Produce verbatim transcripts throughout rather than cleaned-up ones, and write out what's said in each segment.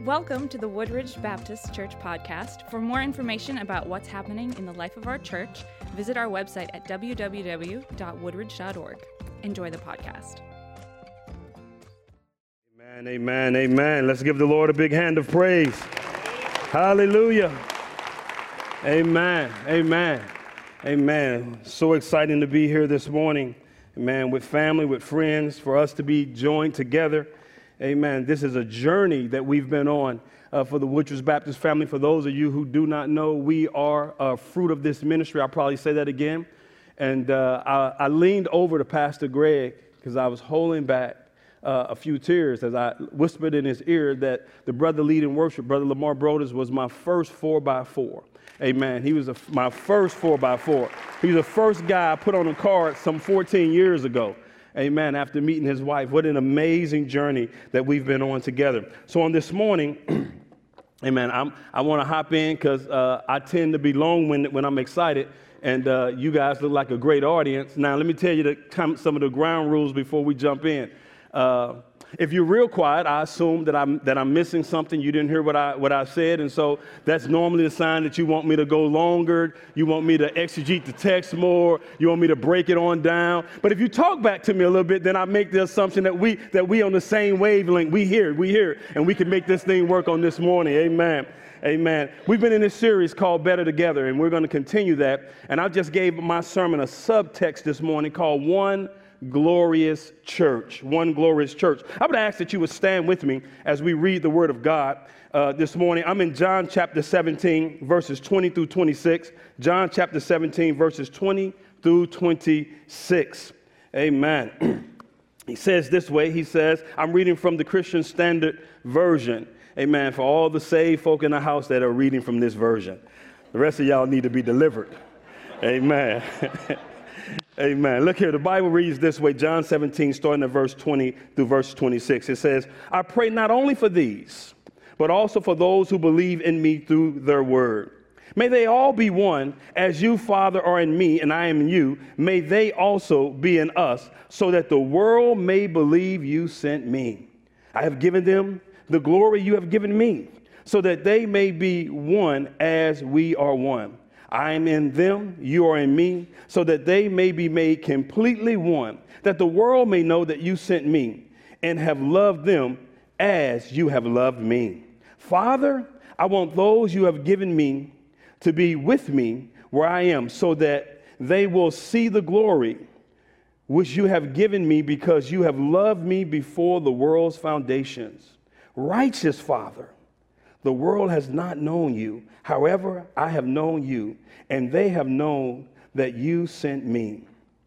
Welcome to the Woodridge Baptist Church podcast. For more information about what's happening in the life of our church, visit our website at w w w dot woodridge dot org. Enjoy the podcast. Amen, amen, amen. Let's give the Lord a big hand of praise. Hallelujah. Amen, amen, amen. So exciting to be here this morning, amen, with family, with friends, for us to be joined together. Amen. This is a journey that we've been on uh, for the Woodridge Baptist family. For those of you who do not know, we are a fruit of this ministry. I'll probably say that again. And uh, I, I leaned over to Pastor Greg because I was holding back uh, a few tears as I whispered in his ear that the brother leading worship, Brother Lamar Broders, was my first four by four. Amen. He was a, my first four by four. He was the first guy I put on a card some fourteen years ago. Amen. After meeting his wife, what an amazing journey that we've been on together. So on this morning, amen, I'm, I want to hop in because uh, I tend to be long-winded when I'm excited, and uh, you guys look like a great audience. Now, let me tell you the, some of the ground rules before we jump in. Uh, if you're real quiet, I assume that I'm that I'm missing something. You didn't hear what I what I said, and so that's normally a sign that you want me to go longer. You want me to exegete the text more. You want me to break it on down. But if you talk back to me a little bit, then I make the assumption that we that we on the same wavelength. We hear, we hear, and we can make this thing work on this morning. Amen. Amen. We've been in this series called Better Together, and we're going to continue that. And I just gave my sermon a subtext this morning called One Glorious Church. One Glorious Church. I would ask that you would stand with me as we read the Word of God uh, this morning. I'm in John chapter seventeen, verses twenty through twenty-six. John chapter seventeen, verses twenty through twenty-six. Amen. He says this way. He says, I'm reading from the Christian Standard Version. Amen. For all the saved folk in the house that are reading from this version. The rest of y'all need to be delivered. Amen. Amen. Look here, the Bible reads this way, John seventeen, starting at verse twenty through verse twenty-six. It says, I pray not only for these, but also for those who believe in me through their word. May they all be one, as you, Father, are in me and I am in you. May they also be in us, so that the world may believe you sent me. I have given them the glory you have given me, so that they may be one as we are one. I am in them, you are in me, so that they may be made completely one, that the world may know that you sent me and have loved them as you have loved me. Father, I want those you have given me to be with me where I am, so that they will see the glory which you have given me, because you have loved me before the world's foundations. Righteous Father, the world has not known you. However, I have known you, and they have known that you sent me.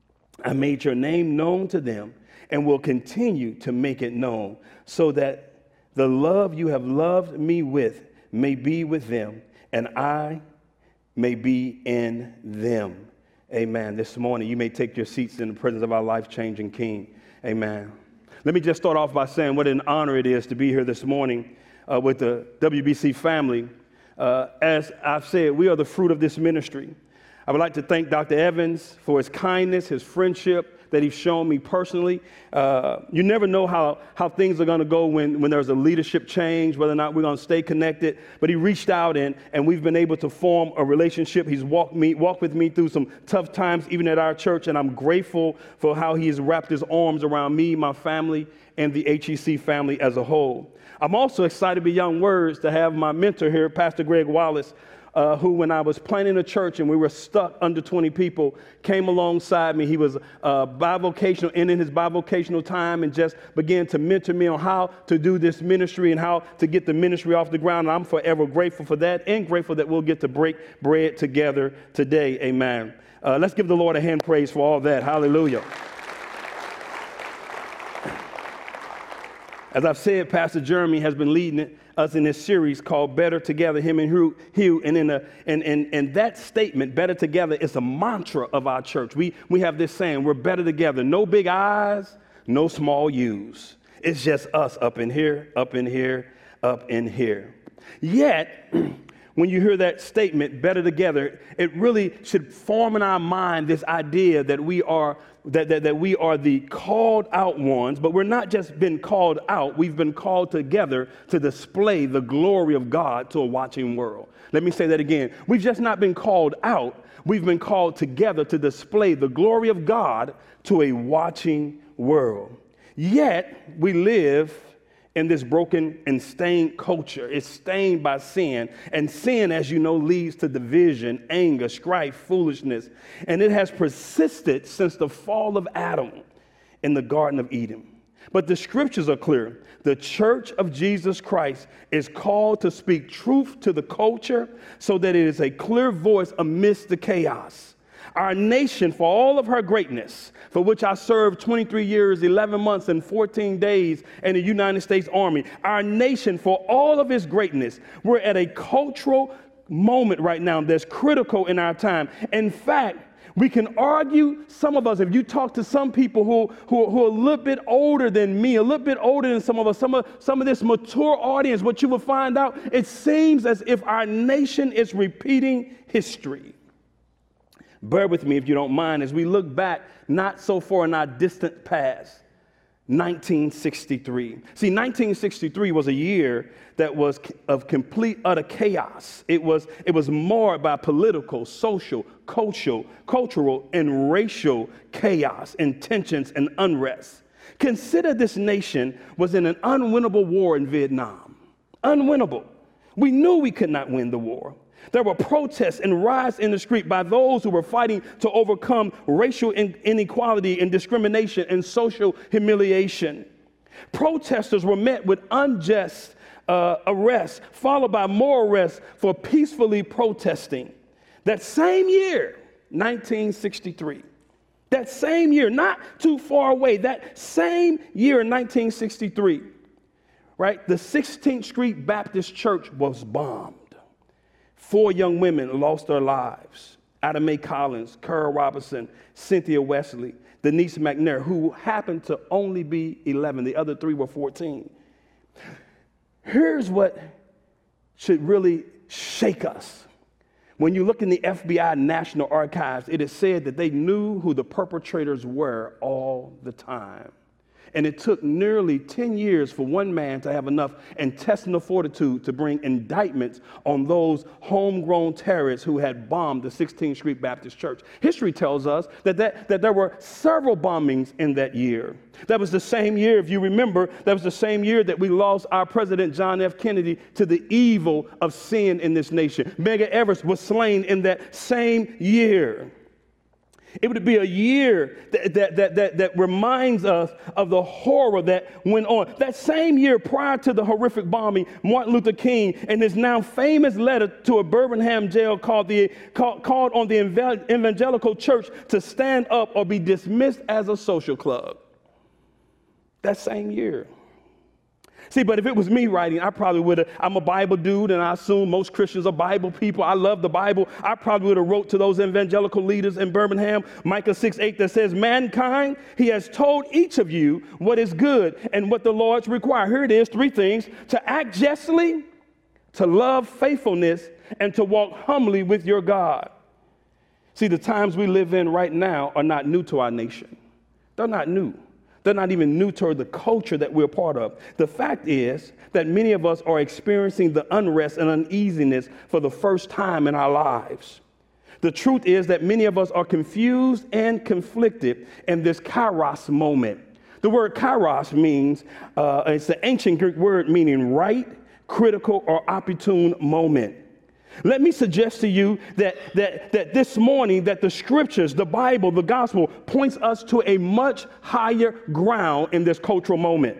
I made your name known to them and will continue to make it known, so that the love you have loved me with may be with them, and I may be in them. Amen. This morning, you may take your seats in the presence of our life-changing King. Amen. Let me just start off by saying what an honor it is to be here this morning Uh, with the W B C family. Uh, as I've said, we are the fruit of this ministry. I would like to thank Doctor Evans for his kindness, his friendship that he's shown me personally. Uh, you never know how, how things are going to go when, when there's a leadership change, whether or not we're going to stay connected. But he reached out, and, and we've been able to form a relationship. He's walked me, walked with me through some tough times, even at our church, and I'm grateful for how he has wrapped his arms around me, my family, and the H E C family as a whole. I'm also excited beyond words to have my mentor here, Pastor Greg Wallace, uh, who, when I was planning a church and we were stuck under twenty people, came alongside me. He was uh, bivocational, ending his bivocational time, and just began to mentor me on how to do this ministry and how to get the ministry off the ground. And I'm forever grateful for that, and grateful that we'll get to break bread together today. Amen. Uh, let's give the Lord a hand praise for all that. Hallelujah. As I've said, Pastor Jeremy has been leading us in this series called Better Together, him and Hugh. Hugh and, in a, and, and, and that statement, Better Together, is a mantra of our church. We, we have this saying, we're better together. No big I's, no small U's. It's just us up in here, up in here, up in here. Yet, when you hear that statement, better together, it really should form in our mind this idea that we are that, that, that we are the called out ones, but we're not just been called out, we've been called together to display the glory of God to a watching world. Let me say that again. We've just not been called out, we've been called together to display the glory of God to a watching world. Yet we live in this broken and stained culture. It's stained by sin. And sin, as you know, leads to division, anger, strife, foolishness. And it has persisted since the fall of Adam in the Garden of Eden. But the scriptures are clear. The church of Jesus Christ is called to speak truth to the culture so that it is a clear voice amidst the chaos. Our nation, for all of her greatness, for which I served twenty-three years, eleven months, and fourteen days in the United States Army, our nation, for all of its greatness, we're at a cultural moment right now that's critical in our time. In fact, we can argue, some of us, if you talk to some people who, who, who are a little bit older than me, a little bit older than some of us, some of, some of this mature audience, what you will find out, it seems as if our nation is repeating history. Bear with me if you don't mind as we look back not so far in our distant past, nineteen sixty-three. See, nineteen sixty-three was a year that was of complete, utter chaos. It was, it was marred by political, social, cultural, cultural, and racial chaos and tensions and unrest. Consider this nation was in an unwinnable war in Vietnam. Unwinnable. We knew we could not win the war. There were protests and riots in the street by those who were fighting to overcome racial inequality and discrimination and social humiliation. Protesters were met with unjust uh, arrests, followed by more arrests for peacefully protesting. That same year, nineteen sixty-three, that same year, not too far away, that same year, nineteen sixty-three, right, the sixteenth Street Baptist Church was bombed. Four young women lost their lives. Ada Mae Collins, Carol Robinson, Cynthia Wesley, Denise McNair, who happened to only be eleven. The other three were fourteen. Here's what should really shake us. When you look in the F B I National Archives, it is said that they knew who the perpetrators were all the time. And it took nearly ten years for one man to have enough intestinal fortitude to bring indictments on those homegrown terrorists who had bombed the sixteenth Street Baptist Church. History tells us that, that, that there were several bombings in that year. That was the same year, if you remember, that was the same year that we lost our President John F. Kennedy to the evil of sin in this nation. Medgar Evers was slain in that same year. It would be a year that, that, that, that, that reminds us of the horror that went on. That same year prior to the horrific bombing, Martin Luther King, in his now famous letter to a Birmingham jail called, the, called, called on the evangelical church to stand up or be dismissed as a social club. That same year. See, but if it was me writing, I probably would have, I'm a Bible dude, and I assume most Christians are Bible people. I love the Bible. I probably would have wrote to those evangelical leaders in Birmingham, Micah six eight, that says, mankind, he has told each of you what is good and what the Lord's require. Here it is, three things: to act justly, to love faithfulness, and to walk humbly with your God. See, the times we live in right now are not new to our nation. They're not new. They're not even new to the culture that we're part of. The fact is that many of us are experiencing the unrest and uneasiness for the first time in our lives. The truth is that many of us are confused and conflicted in this kairos moment. The word kairos means, uh, it's the ancient Greek word meaning right, critical, or opportune moment. Let me suggest to you that, that, that this morning that the scriptures, the Bible, the gospel points us to a much higher ground in this cultural moment.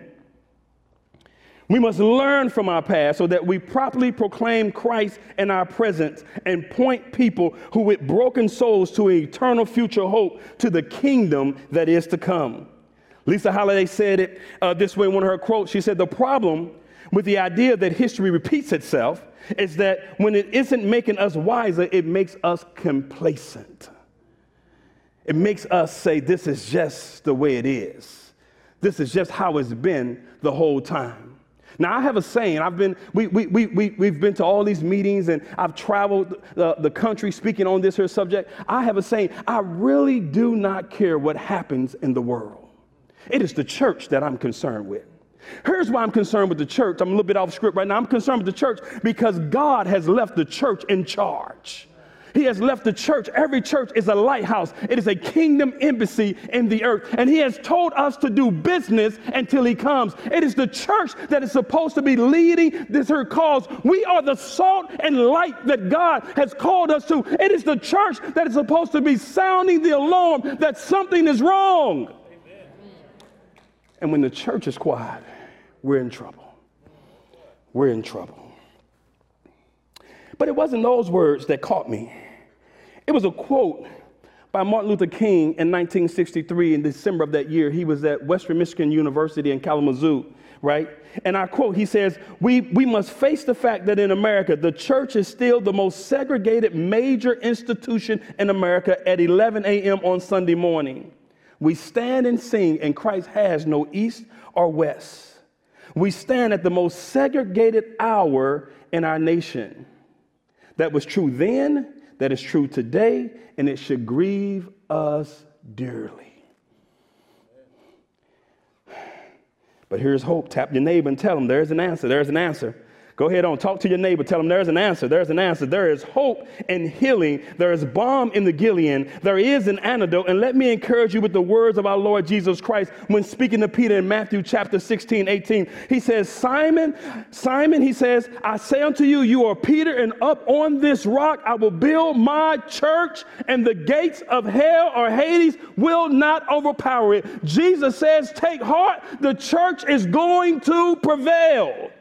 We must learn from our past so that we properly proclaim Christ in our present and point people who with broken souls to an eternal future hope to the kingdom that is to come. Lisa Holiday said it uh, this way in one of her quotes. She said, the problem with the idea that history repeats itself is that when it isn't making us wiser, it makes us complacent. It makes us say, this is just the way it is. This is just how it's been the whole time. Now, I have a saying. I've been, we, we, we, we, we've been to all these meetings, and I've traveled the, the country speaking on this here subject. I have a saying. I really do not care what happens in the world. It is the church that I'm concerned with. Here's why I'm concerned with the church. I'm a little bit off script right now. I'm concerned with the church because God has left the church in charge. He has left the church. Every church is a lighthouse. It is a kingdom embassy in the earth. And he has told us to do business until he comes. It is the church that is supposed to be leading this her cause. We are the salt and light that God has called us to. It is the church that is supposed to be sounding the alarm that something is wrong. Amen. And when the church is quiet, we're in trouble. We're in trouble. But it wasn't those words that caught me. It was a quote by Martin Luther King in nineteen sixty-three. In December of that year, he was at Western Michigan University in Kalamazoo, right? And I quote, he says, we, we must face the fact that in America, the church is still the most segregated major institution in America at eleven a.m. on Sunday morning. We stand and sing, and Christ has no east or west. We stand at the most segregated hour in our nation. That was true then, that is true today, and it should grieve us dearly. But here's hope. Tap your neighbor and tell them there's an answer. There's an answer. Go ahead on. Talk to your neighbor. Tell them there's an answer. There's an answer. There is hope and healing. There is balm in the Gilead. There is an antidote. And let me encourage you with the words of our Lord Jesus Christ when speaking to Peter in Matthew chapter sixteen, eighteen. He says, Simon, Simon, he says, I say unto you, you are Peter, and up on this rock I will build my church, and the gates of hell or Hades will not overpower it. Jesus says, take heart. The church is going to prevail.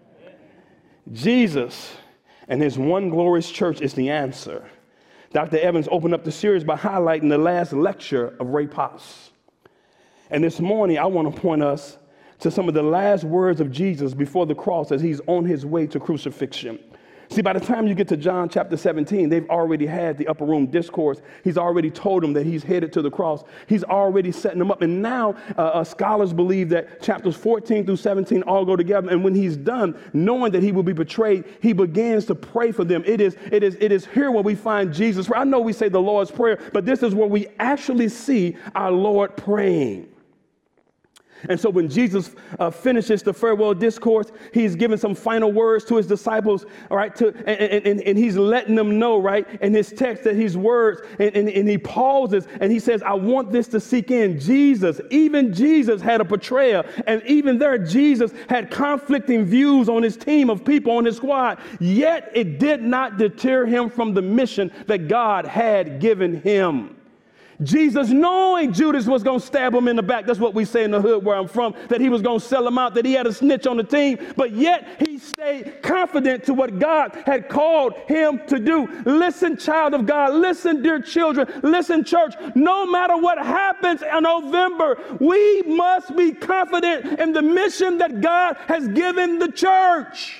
Jesus and his one glorious church is the answer. Doctor Evans opened up the series by highlighting the last lecture of Ray Potts. And this morning, I want to point us to some of the last words of Jesus before the cross as he's on his way to crucifixion. See, by the time you get to John chapter seventeen, they've already had the upper room discourse. He's already told them that he's headed to the cross. He's already setting them up. And now uh, uh, scholars believe that chapters fourteen through seventeen all go together. And when he's done, knowing that he will be betrayed, he begins to pray for them. It is, it is, it is here where we find Jesus. I know we say the Lord's Prayer, but this is where we actually see our Lord praying. And so when Jesus uh, finishes the farewell discourse, he's giving some final words to his disciples, all right, to, and, and, and he's letting them know, right, in his text that his words, and, and, and he pauses and he says, I want this to sink in. Jesus, even Jesus had a betrayer, and even there Jesus had conflicting views on his team of people, on his squad, yet it did not deter him from the mission that God had given him. Jesus, knowing Judas was going to stab him in the back, that's what we say in the hood where I'm from, that he was going to sell him out, that he had a snitch on the team, but yet he stayed confident to what God had called him to do. Listen, child of God, listen, dear children, listen, church, no matter what happens in November, we must be confident in the mission that God has given the church.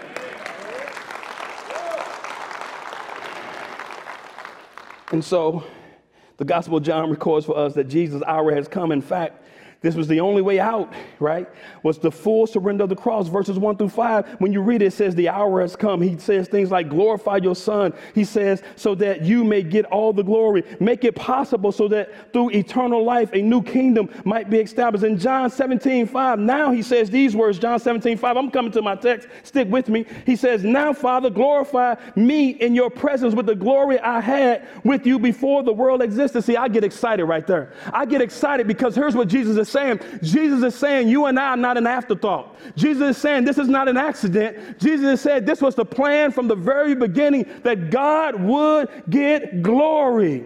And so, the Gospel of John records for us that Jesus' hour has come. In fact, this was the only way out, right? Was the full surrender of the cross, verses one through five. When you read it, it says the hour has come. He says things like glorify your son. He says so that you may get all the glory. Make it possible so that through eternal life, a new kingdom might be established. In John seventeen, five, now he says these words, John seventeen, five, I'm coming to my text. Stick with me. He says, now, Father, glorify me in your presence with the glory I had with you before the world existed. See, I get excited right there. I get excited because here's what Jesus is saying. Jesus is saying you and I are not an afterthought. Jesus is saying this is not an accident. Jesus said this was the plan from the very beginning that God would get glory.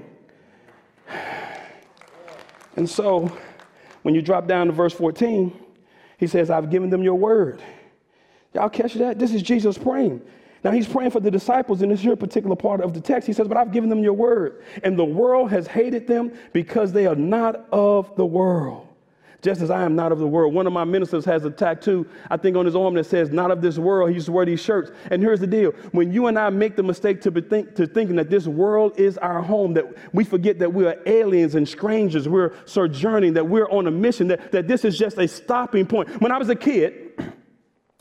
And so when you drop down to verse fourteen, he says, I've given them your word. Y'all catch that? This is Jesus praying. Now, he's praying for the disciples in this here particular part of the text. He says, but I've given them your word, and the world has hated them because they are not of the world, just as I am not of the world. One of my ministers has a tattoo, I think, on his arm that says, not of this world. He used to wear these shirts. And here's the deal. When you and I make the mistake to, be think, to thinking that this world is our home, that we forget that we are aliens and strangers, we're sojourning, that we're on a mission, that, that this is just a stopping point. When I was a kid,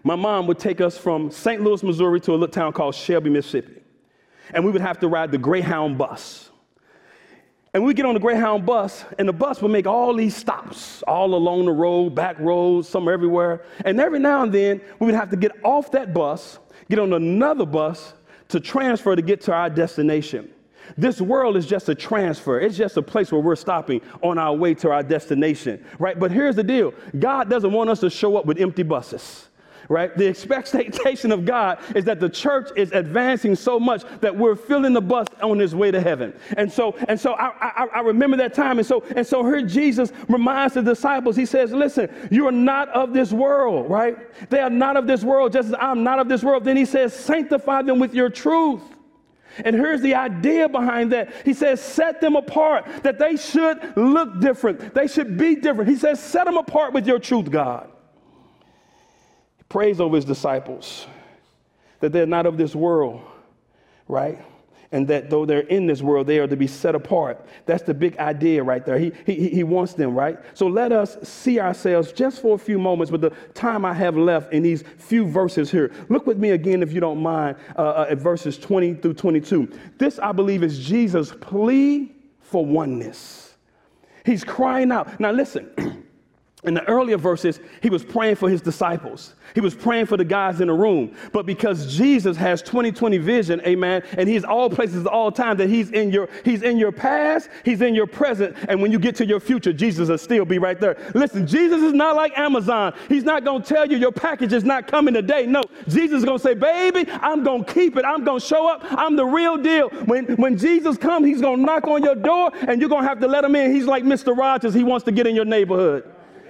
my mom would take us from Saint Louis, Missouri to a little town called Shelby, Mississippi. And we would have to ride the Greyhound bus. And we'd get on the Greyhound bus, and the bus would make all these stops all along the road, back roads, some everywhere. And every now and then, we would have to get off that bus, get on another bus to transfer to get to our destination. This world is just a transfer. It's just a place where we're stopping on our way to our destination, right? But here's the deal. God doesn't want us to show up with empty buses. Right? The expectation of God is that the church is advancing so much that we're filling the bus on its way to heaven. And so, and so I, I, I remember that time. And so, and so here Jesus reminds the disciples, he says, listen, you are not of this world, right? They are not of this world, just as I'm not of this world. Then he says, sanctify them with your truth. And here's the idea behind that. He says, set them apart, that they should look different. They should be different. He says, set them apart with your truth, God. Prays over his disciples that they're not of this world, right? And that though they're in this world, they are to be set apart. That's the big idea right there. He, he, he wants them, right? So let us see ourselves just for a few moments with the time I have left in these few verses here. Look with me again, if you don't mind, uh, at verses twenty through twenty-two. This, I believe, is Jesus' plea for oneness. He's crying out. Now listen. In the earlier verses, he was praying for his disciples. He was praying for the guys in the room. But because Jesus has twenty twenty vision, amen, and he's all places all time, that he's in your he's in your past, he's in your present, and when you get to your future, Jesus will still be right there. Listen, Jesus is not like Amazon. He's not going to tell you your package is not coming today. No, Jesus is going to say, baby, I'm going to keep it. I'm going to show up. I'm the real deal. When, when Jesus comes, he's going to knock on your door, and you're going to have to let him in. He's like Mister Rogers. He wants to get in your neighborhood.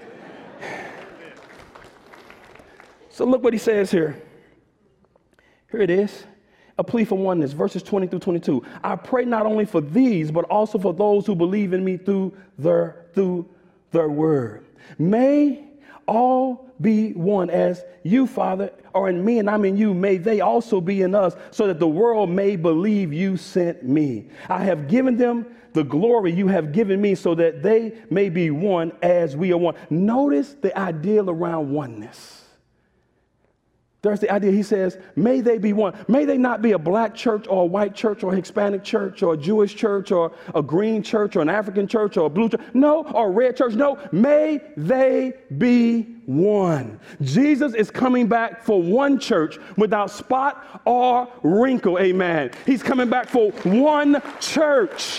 So look what he says here. Here it is. A plea for oneness, verses twenty through twenty-two. I pray not only for these, but also for those who believe in me through their, through their word. May all be one, as you, Father, are in me and I'm in you. May they also be in us, so that the world may believe you sent me. I have given them the glory you have given me, so that they may be one as we are one. Notice the ideal around oneness. There's the idea. He says, may they be one. May they not be a black church or a white church or a Hispanic church or a Jewish church or a green church or an African church or a blue church. No, or a red church. No, may they be one. Jesus is coming back for one church without spot or wrinkle. Amen. He's coming back for one church.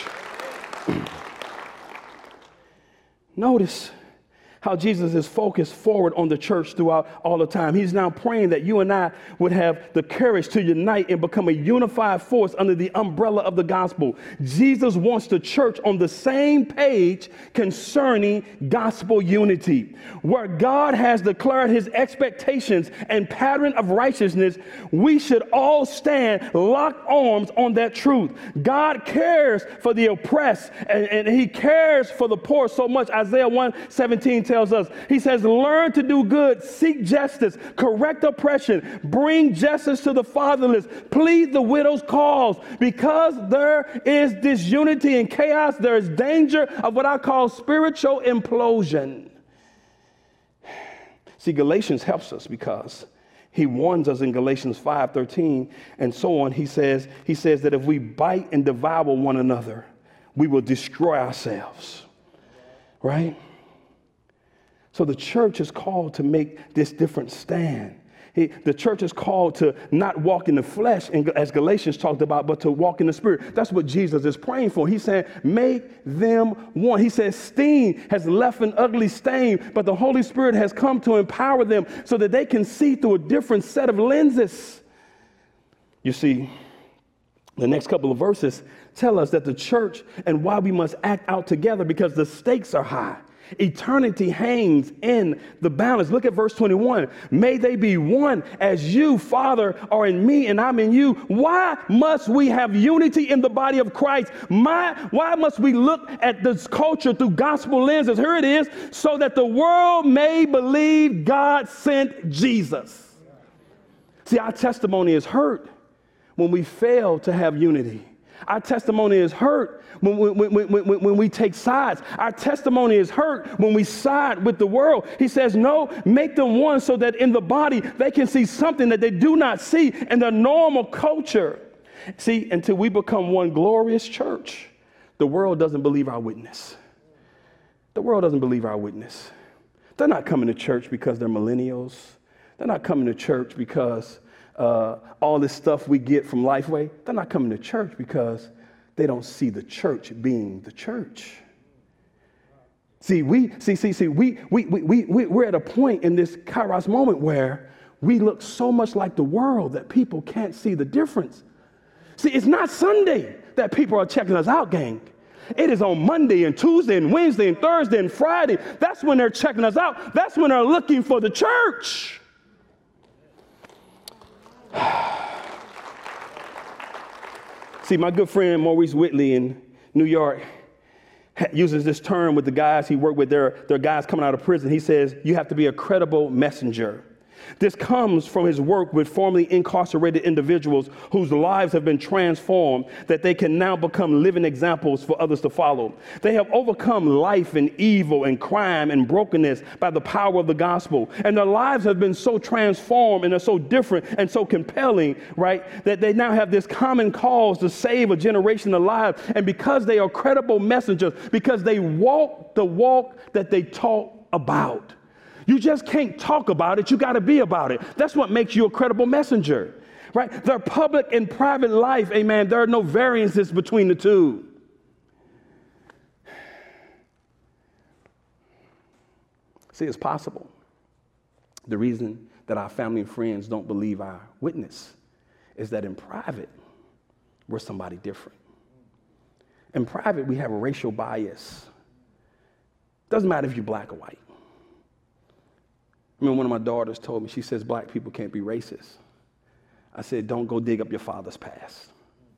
Notice how Jesus is focused forward on the church throughout all the time. He's now praying that you and I would have the courage to unite and become a unified force under the umbrella of the gospel. Jesus wants the church on the same page concerning gospel unity. Where God has declared his expectations and pattern of righteousness, we should all stand locked arms on that truth. God cares for the oppressed, and, and he cares for the poor so much. Isaiah one seventeen tells us, he says, learn to do good, seek justice, correct oppression, bring justice to the fatherless, plead the widow's cause. Because there is disunity and chaos, there is danger of what I call spiritual implosion. See, Galatians helps us because he warns us in Galatians five thirteen and so on. He says, he says that if we bite and devour one another, we will destroy ourselves. Right? So the church is called to make this different stand. He, the church is called to not walk in the flesh, as Galatians talked about, but to walk in the spirit. That's what Jesus is praying for. He's saying, make them one. He says, stain has left an ugly stain, but the Holy Spirit has come to empower them so that they can see through a different set of lenses. You see, the next couple of verses tell us that the church and why we must act out together, because the stakes are high. Eternity hangs in the balance. Look at verse twenty-one. May they be one as you, Father, are in me and I'm in you. Why must we have unity in the body of Christ? My, why must we look at this culture through gospel lenses? Here it is, so that the world may believe God sent Jesus. See, our testimony is hurt when we fail to have unity. Our testimony is hurt when, when, when, when, when we take sides. Our testimony is hurt when we side with the world. He says, no, make them one so that in the body they can see something that they do not see in the normal culture. See, until we become one glorious church, the world doesn't believe our witness. The world doesn't believe our witness. They're not coming to church because they're millennials. They're not coming to church because uh, all this stuff we get from Lifeway. They're not coming to church because they don't see the church being the church. See, we see, see, see, we we we we we we're at a point in this Kairos moment where we look so much like the world that people can't see the difference. See, it's not Sunday that people are checking us out, gang. It is on Monday and Tuesday and Wednesday and Thursday and Friday. That's when they're checking us out. That's when they're looking for the church. See, my good friend Maurice Whitley in New York uses this term with the guys he worked with. They're, they're guys coming out of prison. He says, you have to be a credible messenger. This comes from his work with formerly incarcerated individuals whose lives have been transformed, that they can now become living examples for others to follow. They have overcome life and evil and crime and brokenness by the power of the gospel. And their lives have been so transformed and are so different and so compelling, right, that they now have this common cause to save a generation alive. And because they are credible messengers, because they walk the walk that they talk about. You just can't talk about it. You got to be about it. That's what makes you a credible messenger, right? Their public and private life, amen, there are no variances between the two. See, it's possible. The reason that our family and friends don't believe our witness is that in private, we're somebody different. In private, we have a racial bias. Doesn't matter if you're black or white. I mean, one of my daughters told me, she says, black people can't be racist. I said, don't go dig up your father's past.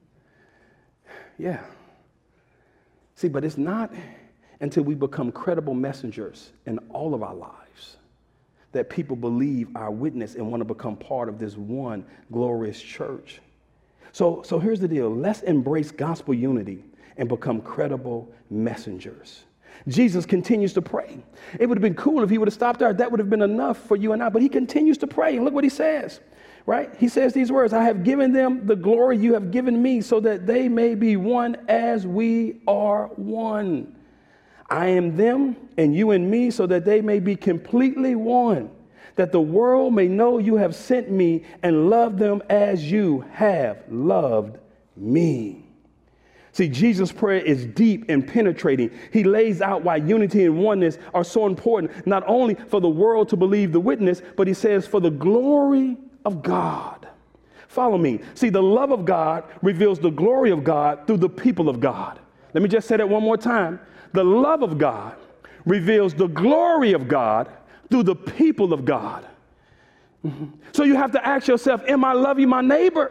Yeah. See, but it's not until we become credible messengers in all of our lives that people believe our witness and want to become part of this one glorious church. So, so here's the deal. Let's embrace gospel unity and become credible messengers. Jesus continues to pray. It would have been cool if he would have stopped there. That would have been enough for you and I. But he continues to pray. And look what he says, right? He says these words, I have given them the glory you have given me so that they may be one as we are one. I am them and you and me so that they may be completely one, that the world may know you have sent me and love them as you have loved me. See, Jesus' prayer is deep and penetrating. He lays out why unity and oneness are so important, not only for the world to believe the witness, but he says for the glory of God. Follow me. See, the love of God reveals the glory of God through the people of God. Let me just say that one more time. The love of God reveals the glory of God through the people of God. Mm-hmm. So you have to ask yourself, am I loving my neighbor?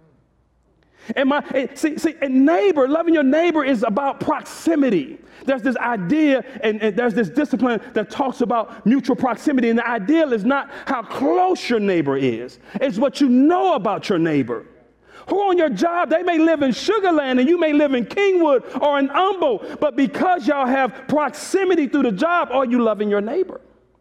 Am I, see, see, a neighbor, loving your neighbor is about proximity. There's this idea and, and there's this discipline that talks about mutual proximity. And the ideal is not how close your neighbor is. It's what you know about your neighbor. Who on your job, they may live in Sugar Land and you may live in Kingwood or in Humble. But because y'all have proximity through the job, are you loving your neighbor?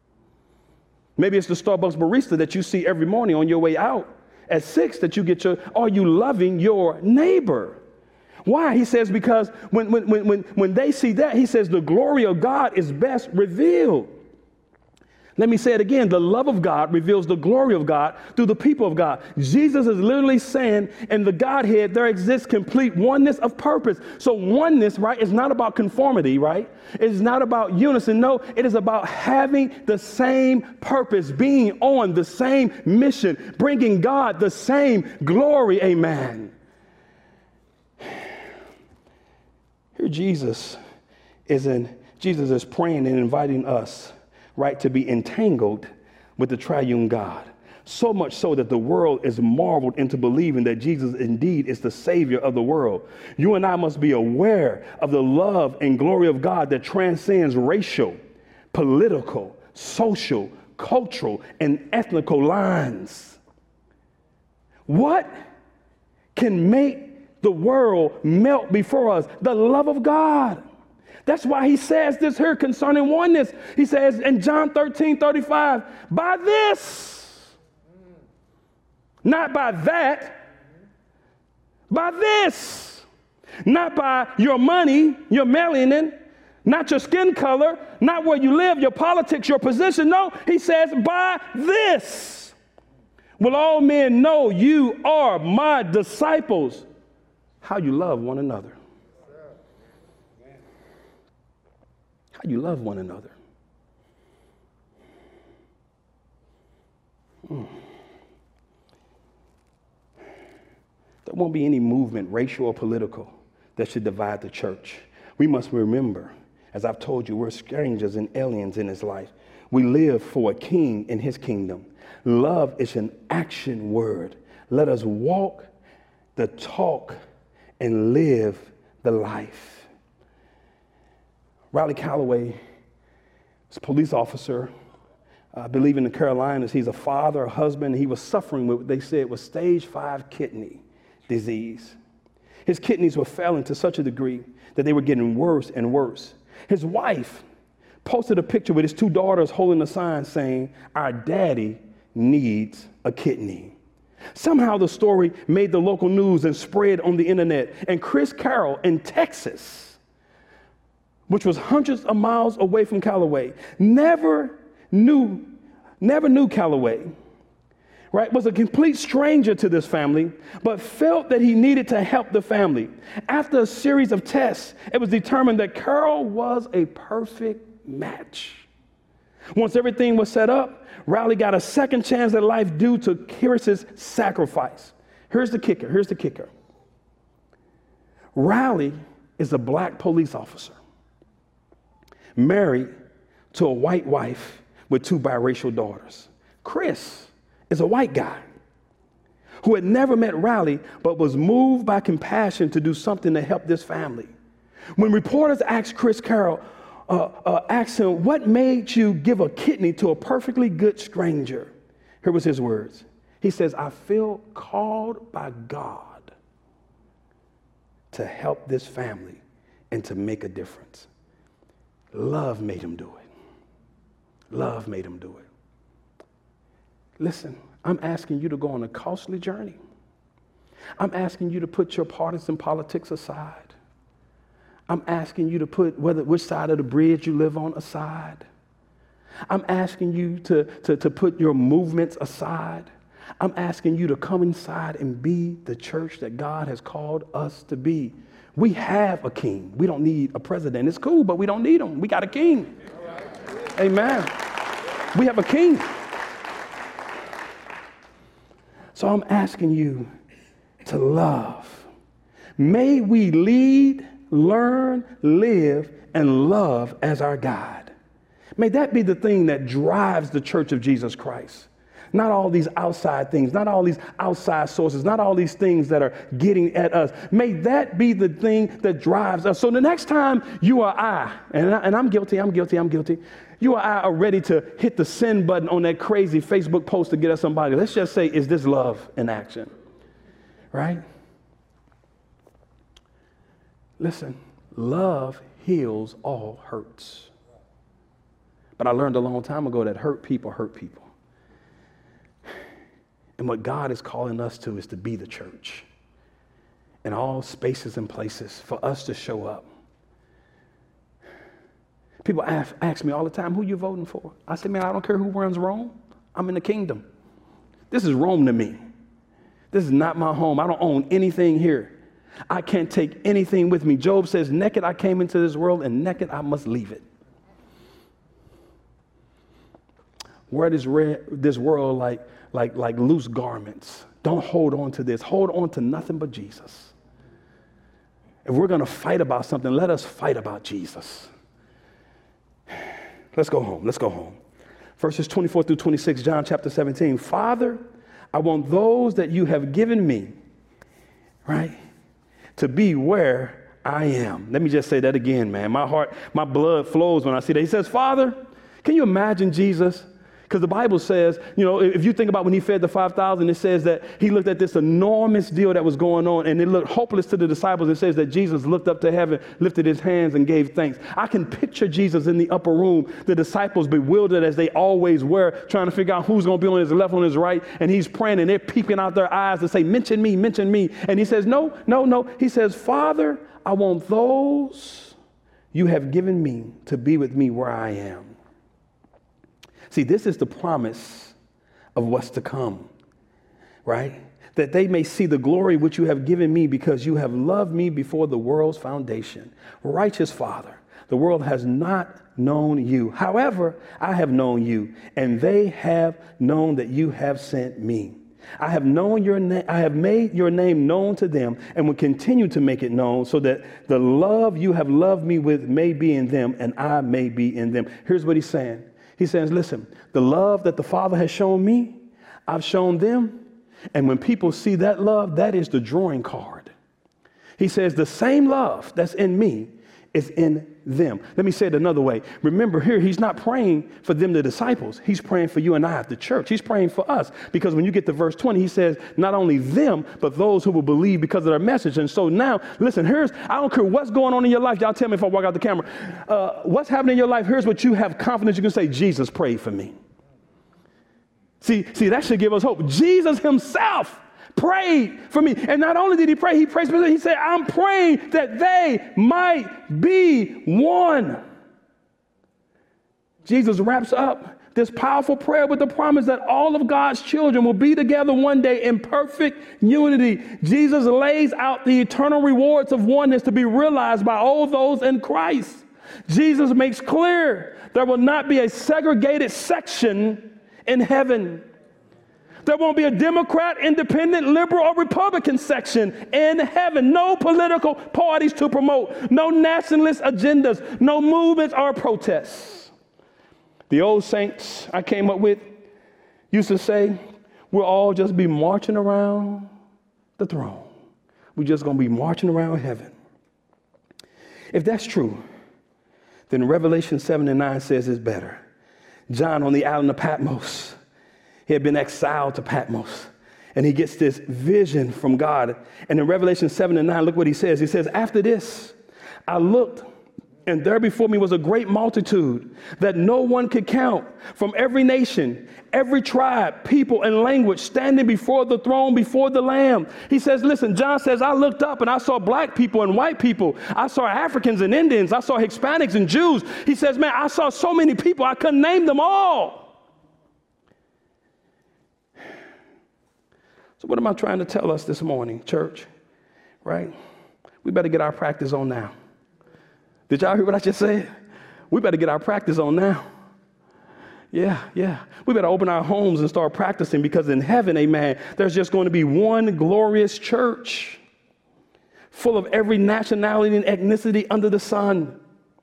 Maybe it's the Starbucks barista that you see every morning on your way out. At six that you get your, are you loving your neighbor? Why? He says, because when, when, when, when they see that, he says the glory of God is best revealed. Let me say it again. The love of God reveals the glory of God through the people of God. Jesus is literally saying in the Godhead, there exists complete oneness of purpose. So oneness, right, is not about conformity, right? It's not about unison. No, it is about having the same purpose, being on the same mission, bringing God the same glory. Amen. Here Jesus is in, Jesus is praying and inviting us, right, to be entangled with the triune God. So much so that the world is marveled into believing that Jesus indeed is the Savior of the world. You and I must be aware of the love and glory of God that transcends racial, political, social, cultural, and ethnical lines. What can make the world melt before us. The love of God. That's why he says this here concerning oneness. He says in John thirteen thirty-five, by this, not by that, by this, not by your money, your melanin, not your skin color, not where you live, your politics, your position. No, he says, by this will all men know you are my disciples, how you love one another. How you love one another. Hmm. There won't be any movement, racial or political, that should divide the church. We must remember, as I've told you, we're strangers and aliens in his life. We live for a king in his kingdom. Love is an action word. Let us walk the talk and live the life. Riley Calloway is a police officer, I believe in the Carolinas. He's a father, a husband. He was suffering with what they said was stage five kidney disease. His kidneys were failing to such a degree that they were getting worse and worse. His wife posted a picture with his two daughters holding a sign saying, our daddy needs a kidney. Somehow the story made the local news and spread on the internet. And Chris Carroll in Texas, which was hundreds of miles away from Calloway, never knew, never knew Calloway, right? Was a complete stranger to this family, but felt that he needed to help the family. After a series of tests, it was determined that Carroll was a perfect match. Once everything was set up, Riley got a second chance at life due to Chris's sacrifice. Here's the kicker. Here's the kicker. Riley is a black police officer, married to a white wife with two biracial daughters. Chris is a white guy who had never met Riley, but was moved by compassion to do something to help this family. When reporters asked Chris Carroll, uh, uh, asked him, what made you give a kidney to a perfectly good stranger? Here was his words. He says, I feel called by God to help this family and to make a difference. Love made him do it. Love made him do it. Listen, I'm asking you to go on a costly journey. I'm asking you to put your partisan politics aside. I'm asking you to put whether which side of the bridge you live on aside. I'm asking you to, to, to put your movements aside. I'm asking you to come inside and be the church that God has called us to be. We have a king. We don't need a president. It's cool, but we don't need him. We got a king. Amen. We have a king. So I'm asking you to love. May we lead, learn, live, and love as our guide. May that be the thing that drives the Church of Jesus Christ. Not all these outside things, not all these outside sources, not all these things that are getting at us. May that be the thing that drives us. So the next time you or I, and, I, and I'm guilty, I'm guilty, I'm guilty, you or I are ready to hit the send button on that crazy Facebook post to get at somebody. Let's just say, is this love in action? Right? Listen, love heals all hurts. But I learned a long time ago that hurt people hurt people. And what God is calling us to is to be the church in all spaces and places, for us to show up. People ask, ask me all the time, who you voting for? I say, man, I don't care who runs Rome. I'm in the kingdom. This is Rome to me. This is not my home. I don't own anything here. I can't take anything with me. Job says, naked I came into this world, and naked I must leave it. Wear this, red, this world like, like, like loose garments. Don't hold on to this. Hold on to nothing but Jesus. If we're going to fight about something, let us fight about Jesus. Let's go home. Let's go home. Verses twenty-four through twenty-six, John chapter seventeen. Father, I want those that you have given me, right, to be where I am. Let me just say that again, man. My heart, my blood flows when I see that. He says, Father, can you imagine Jesus Because the Bible says, you know, if you think about when he fed the five thousand, it says that he looked at this enormous deal that was going on, and it looked hopeless to the disciples. It says that Jesus looked up to heaven, lifted his hands, and gave thanks. I can picture Jesus in the upper room, the disciples bewildered as they always were, trying to figure out who's going to be on his left, on his right, and he's praying, and they're peeping out their eyes to say, mention me, mention me. And he says, no, no, no. He says, Father, I want those you have given me to be with me where I am. See, this is the promise of what's to come, right? That they may see the glory which you have given me because you have loved me before the world's foundation. Righteous Father, the world has not known you. However, I have known you, and they have known that you have sent me. I have known your name. I have made your name known to them and will continue to make it known so that the love you have loved me with may be in them and I may be in them. Here's what he's saying. He says, listen, the love that the Father has shown me, I've shown them. And when people see that love, that is the drawing card. He says the same love that's in me is in them. Let me say it another way. Remember here, he's not praying for them, the disciples. He's praying for you and I at the church. He's praying for us because when you get to verse twenty, he says, not only them, but those who will believe because of their message. And so now, listen, here's, I don't care what's going on in your life. Y'all tell me if I walk out the camera. Uh, what's happening in your life? Here's what you have confidence. You can say, Jesus prayed for me. See, see, that should give us hope. Jesus himself prayed for me. And not only did he pray, he prayed for me. He said, I'm praying that they might be one. Jesus wraps up this powerful prayer with the promise that all of God's children will be together one day in perfect unity. Jesus lays out the eternal rewards of oneness to be realized by all those in Christ. Jesus makes clear there will not be a segregated section in heaven. There won't be a Democrat, independent, liberal, or Republican section in heaven. No political parties to promote. No nationalist agendas. No movements or protests. The old saints I came up with used to say, we'll all just be marching around the throne. We're just going to be marching around heaven. If that's true, then Revelation seven and nine says it's better. John on the island of Patmos, he had been exiled to Patmos, and he gets this vision from God. And in Revelation seven and nine, look what he says. He says, after this, I looked, and there before me was a great multitude that no one could count, from every nation, every tribe, people, and language, standing before the throne, before the Lamb. He says, listen, John says, I looked up and I saw black people and white people. I saw Africans and Indians. I saw Hispanics and Jews. He says, man, I saw so many people, I couldn't name them all. So what am I trying to tell us this morning, church? Right? We better get our practice on now. Did y'all hear what I just said? We better get our practice on now. Yeah, yeah. We better open our homes and start practicing, because in heaven, amen, there's just going to be one glorious church full of every nationality and ethnicity under the sun.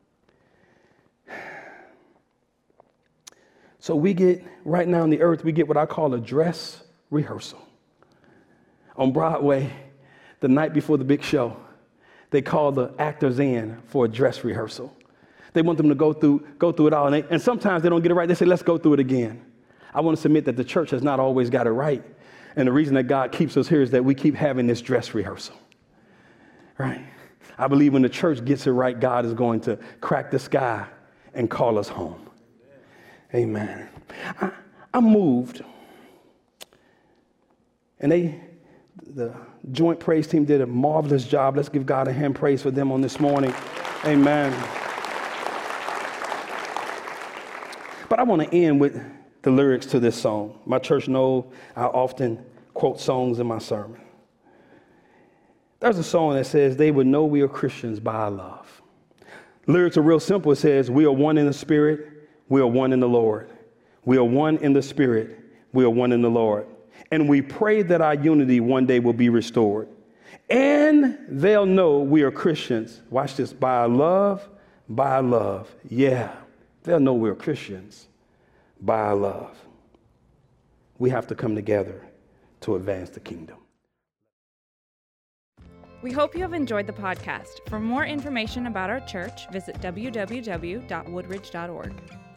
So we get, right now on the earth, we get what I call a dress rehearsal. On Broadway, the night before the big show, they call the actors in for a dress rehearsal. They want them to go through go through it all. And, they, and sometimes they don't get it right. They say, let's go through it again. I want to submit that the church has not always got it right. And the reason that God keeps us here is that we keep having this dress rehearsal. Right? I believe when the church gets it right, God is going to crack the sky and call us home. Amen. I, I'm moved. And they... The joint praise team did a marvelous job. Let's give God a hand praise for them on this morning. Amen. But I want to end with the lyrics to this song. My church knows I often quote songs in my sermon. There's a song that says, they would know we are Christians by our love. Lyrics are real simple. It says, we are one in the Spirit. We are one in the Lord. We are one in the Spirit. We are one in the Lord. And we pray that our unity one day will be restored. And they'll know we are Christians. Watch this. By our love, by our love. Yeah, they'll know we're Christians by our love. We have to come together to advance the kingdom. We hope you have enjoyed the podcast. For more information about our church, visit w w w dot woodridge dot org.